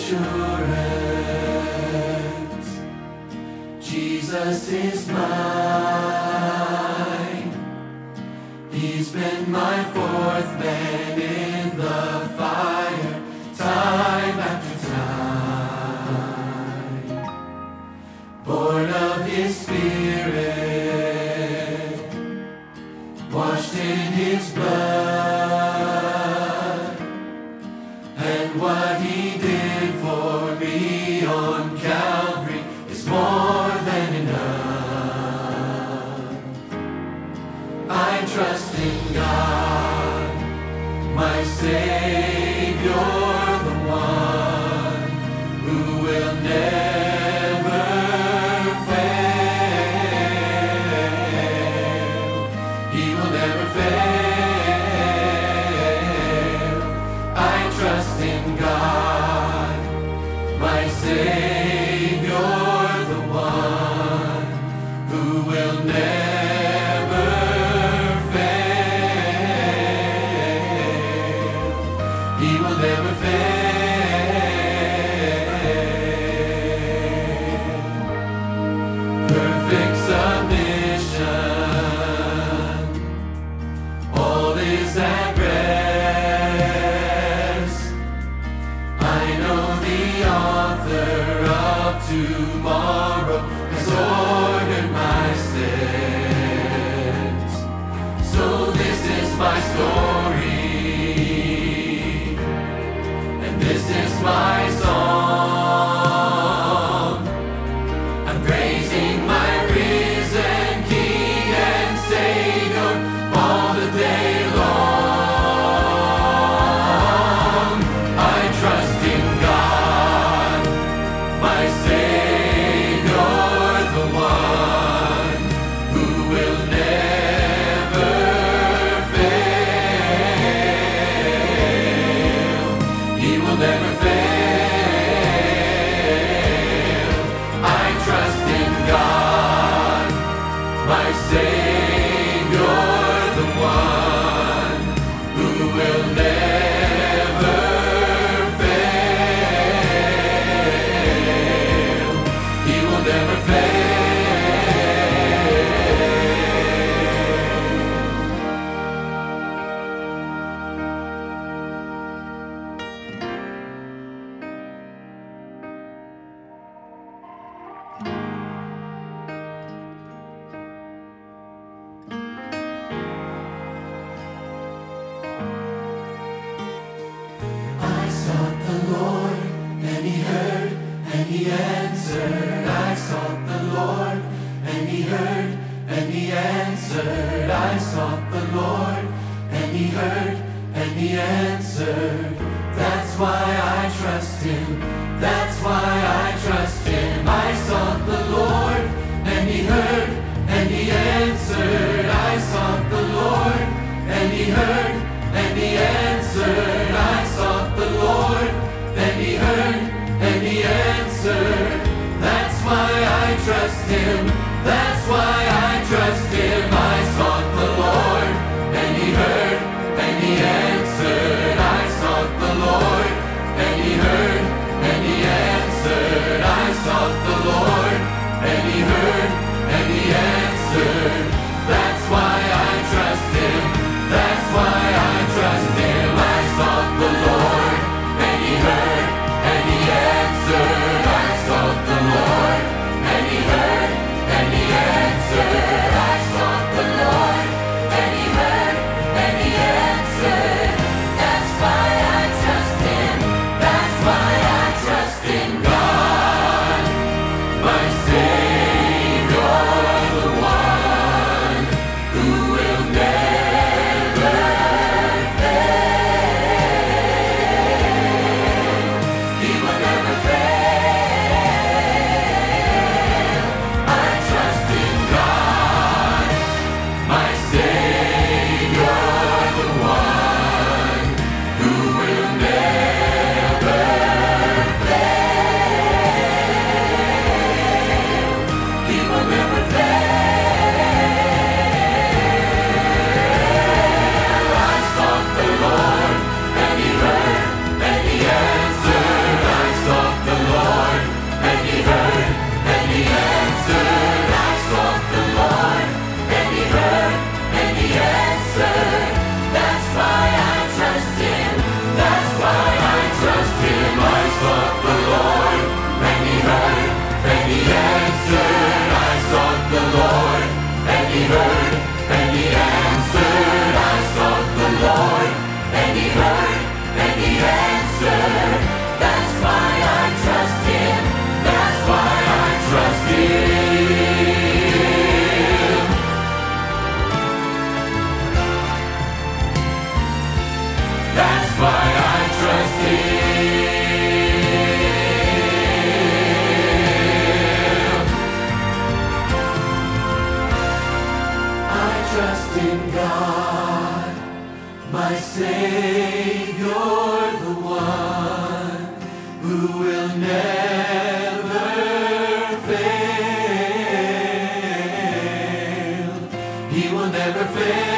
assurance. Jesus is mine. He's been my fourth man in the fire, time after time. Born of His Spirit, washed in His blood, and what He did for me on Calvary is more than enough. I trust in God, my Savior, the one who will never fail. He will never fail. I trust in God, my Savior, the one who will never fail. He will never fail. Perfect submission, all is at rest. I know the author of tomorrow has ordered my steps. So this is my story, and this is my song. I'm praising my risen King and Savior all the day long. I trust in God, my Savior, the one who will never fail. He will never fail. I trust in God, my Savior, the one who will never fail. He will never fail. I sought the Lord, and He heard, and He answered. I sought the Lord, and He heard, and He answered. I sought the Lord, and He heard, and He answered. That's why I trust Him. That's why I trust Him. I sought the Lord, and He heard, and He answered. I sought the Lord, and He heard, and He answered. I sought the Lord, and He heard, and He answered. That's why I trust Him. That's why I trust Him. I sought the Lord, and He heard, and He answered. I sought the Lord, and He heard, and He answered. I sought the Lord, and He heard, and He answered. trust in God, my Savior, the one who will never fail. He will never fail.